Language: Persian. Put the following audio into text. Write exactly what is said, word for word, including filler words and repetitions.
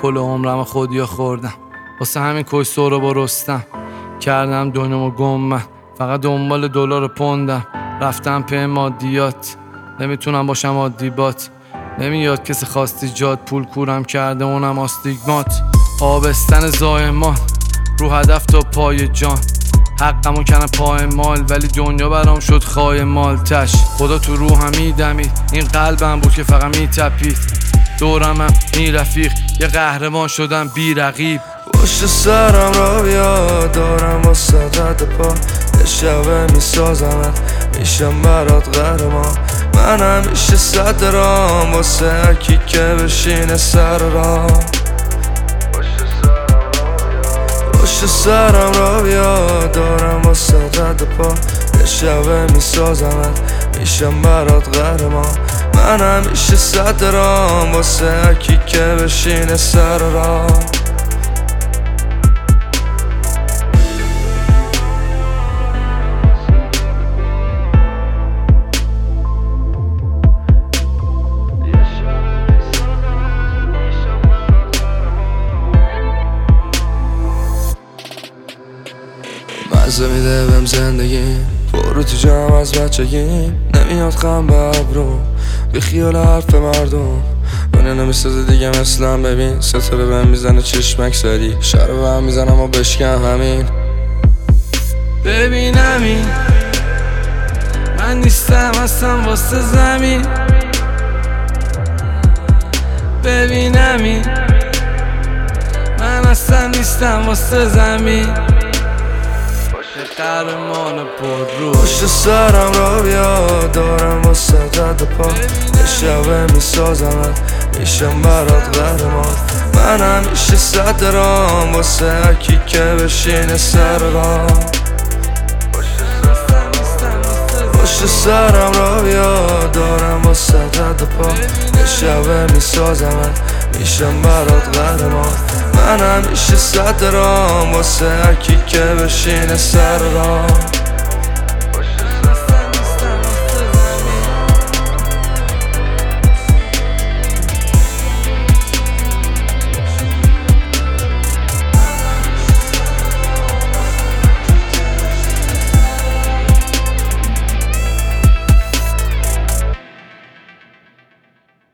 کل عمرم خودیا خوردم، واسه همین کش رو برستم. کردم دنیامو گم، من فقط دنبال دلار و پوندم. رفتم پی مادیات، نمیتونم باشم عادی بات. نمیاد کسی خواستی جاد، پول کورم کرده اونم آستیگمات. آبستن زایمان رو هدف تا پای جان، حقمو کنه پای مال ولی دنیا برام شد خای مال تش. خدا تو روحم میدمید، این قلبم بود که فقط میتپید. دورمم این رفیق، یه قهرمان شدم بی رقیب. پشت سرم را بیا، دارم واسه رد پا. یه شبه میسازمت، میشم برات قهرمان. من همیشه صد رام واسه هرکی که بشینه سر رام. پشت سرم را بیا، دارم واسه رد پا. یه شبه میسازمت، میشم برات قهرمان. من همیشه صد رام واسه هرکی که بشینه سر رام. مزه میده بهم زندگی، برو تو جمع از بچگی. نمیاد خم به ابرو، بی خیال حرف مردم. دنیا نمیسازه دیگه مثلم، ببین ستاره بهم میزنه چشمک سری. شرا بهم میزنم و بشکم همین. ببین همین، من نیستم هستم واسه زمین. ببین همین، من اصلا نیستم واسه زمین. قهرمان پر رو پشت سرم را بیا، دارم واسه رد پا. یه شبه میسازمت، میشم برات قهرمان. من همیشه صد رام واسه هرکی که بشینه سر رام. پشت سرم را بیا، دارم واسه رد پا. یه شبه میسازمت، میشم برات قهرمان. من همیشه صد رام واسه هرکی که بشینه سر رام.